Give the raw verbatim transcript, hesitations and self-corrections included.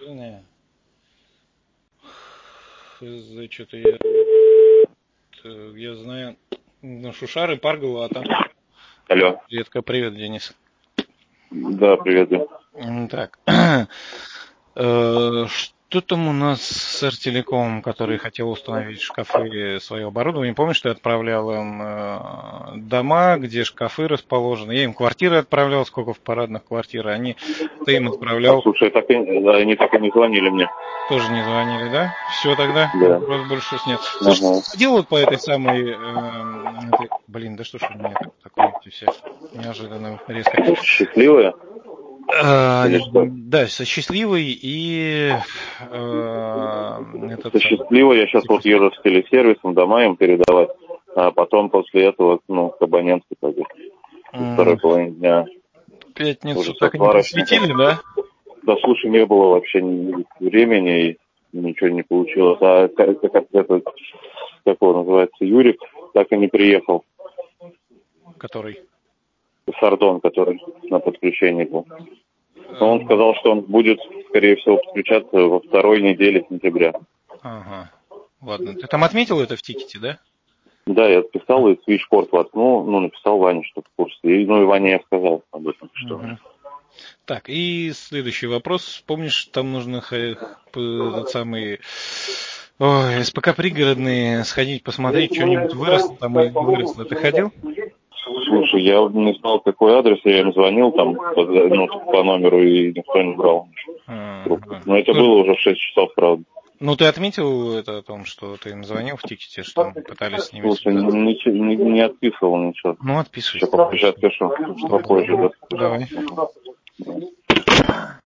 Не. Хз, что-то я, я знаю, ну, Шушары, Паргова, а там Алло. редко. Привет, Денис. Да, привет. М, Так, Э, что там у нас с Артелеком, который хотел установить в шкафы свое оборудование? Помнишь, что я отправлял им э, дома, где шкафы расположены? Я им квартиры отправлял, сколько в парадных квартир. Они, ты им А, отправлял. слушай, так и, они так и не звонили мне. Тоже не звонили, да? Все тогда, Да. вопрос больше нет. Слушай, Ага. ходил вот по этой самой, эм, этой- блин, да что ж у меня так, такое все неожиданно резко. Счастливая? А, Или что? да, со счастливой и э, этот Со самый. счастливой я сейчас вот еду с телесервисом дома им передавать, а потом после этого, ну, к абонентке пойду. Во второй М, половине дня уже Пятницу со так и не сварочником. просветили, да? Да, слушай, не было вообще ни времени, и ничего не получилось. А как, как это, как его называется, Юрик, так и не приехал. Который. Сардон, который на подключении был. Но он Эм, сказал, что он будет, скорее всего, подключаться во второй неделе сентября. Ага. Ладно. Ты там отметил это в тикете, да? Да, я отписал А, и свич-порт воткнул, ну, написал Ване, что в курсе. И, ну, и Ване я сказал об этом, что... мгм. Так, и следующий вопрос. Помнишь, там нужно х- п- этот самый ой, СПК пригородные сходить посмотреть, что-нибудь выросло там или не выросло. Ты ходил? Слушай, я не знал, какой адрес, я им звонил там по, ну, по номеру, и никто не брал трубку. Ага. Но это Ну, было уже в шесть часов, правда. ну, ты отметил это о том, что ты им звонил в тикете, что там пытались с ними Слушай, связаться? ничего, не, не отписывал ничего. Ну, отпишись Еще тогда, попозже что, отпишу, что попозже. было. Да. Давай. Ага.